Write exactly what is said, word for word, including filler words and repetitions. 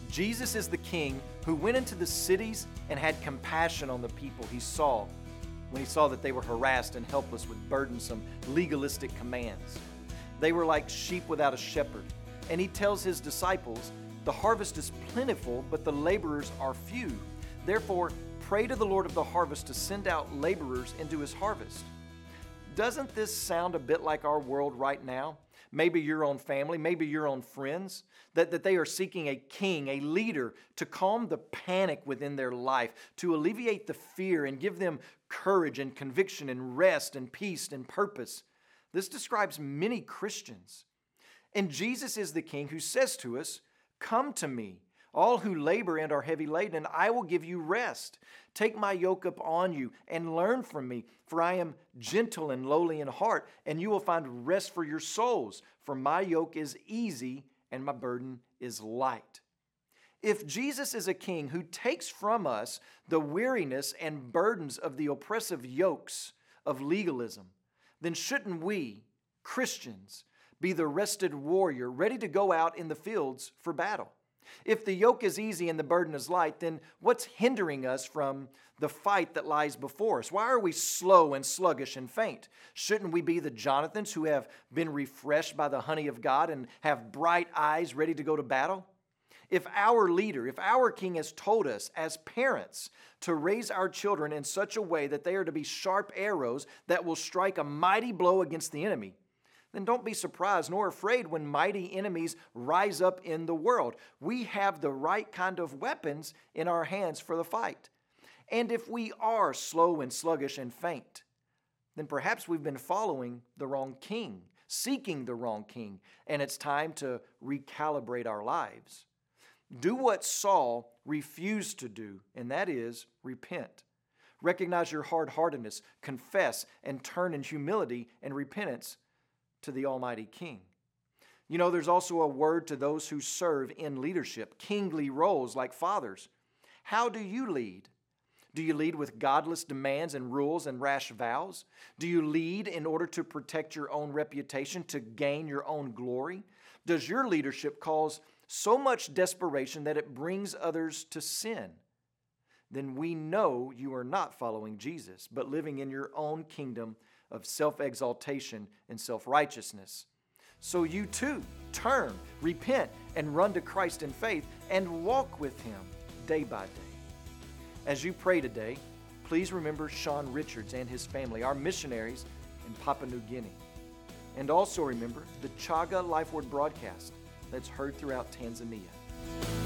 Jesus is the King who went into the cities and had compassion on the people he saw when he saw that they were harassed and helpless with burdensome, legalistic commands. They were like sheep without a shepherd. And he tells his disciples, the harvest is plentiful, but the laborers are few. Therefore, pray to the Lord of the harvest to send out laborers into his harvest. Doesn't this sound a bit like our world right now? Maybe your own family, maybe your own friends, that, that they are seeking a king, a leader to calm the panic within their life, to alleviate the fear and give them courage and conviction and rest and peace and purpose. This describes many Christians. And Jesus is the King who says to us, come to me, all who labor and are heavy laden, and I will give you rest. Take my yoke up on you and learn from me, for I am gentle and lowly in heart, and you will find rest for your souls. For my yoke is easy and my burden is light. If Jesus is a king who takes from us the weariness and burdens of the oppressive yokes of legalism, then shouldn't we, Christians, be the rested warrior ready to go out in the fields for battle? If the yoke is easy and the burden is light, then what's hindering us from the fight that lies before us? Why are we slow and sluggish and faint? Shouldn't we be the Jonathans who have been refreshed by the honey of God and have bright eyes ready to go to battle? If our leader, if our king has told us as parents to raise our children in such a way that they are to be sharp arrows that will strike a mighty blow against the enemy, then don't be surprised nor afraid when mighty enemies rise up in the world. We have the right kind of weapons in our hands for the fight. And if we are slow and sluggish and faint, then perhaps we've been following the wrong king, seeking the wrong king, and it's time to recalibrate our lives. Do what Saul refused to do, and that is repent. Recognize your hard-heartedness, confess, and turn in humility and repentance to the Almighty King. You know, there's also a word to those who serve in leadership, kingly roles like fathers. How do you lead? Do you lead with godless demands and rules and rash vows? Do you lead in order to protect your own reputation, to gain your own glory? Does your leadership cause so much desperation that it brings others to sin? Then we know you are not following Jesus, but living in your own kingdom of self-exaltation and self-righteousness. So you too turn, repent, and run to Christ in faith and walk with Him day by day. As you pray today, please remember Sean Richards and his family, our missionaries in Papua New Guinea. And also remember the Chaga Life Word broadcast that's heard throughout Tanzania.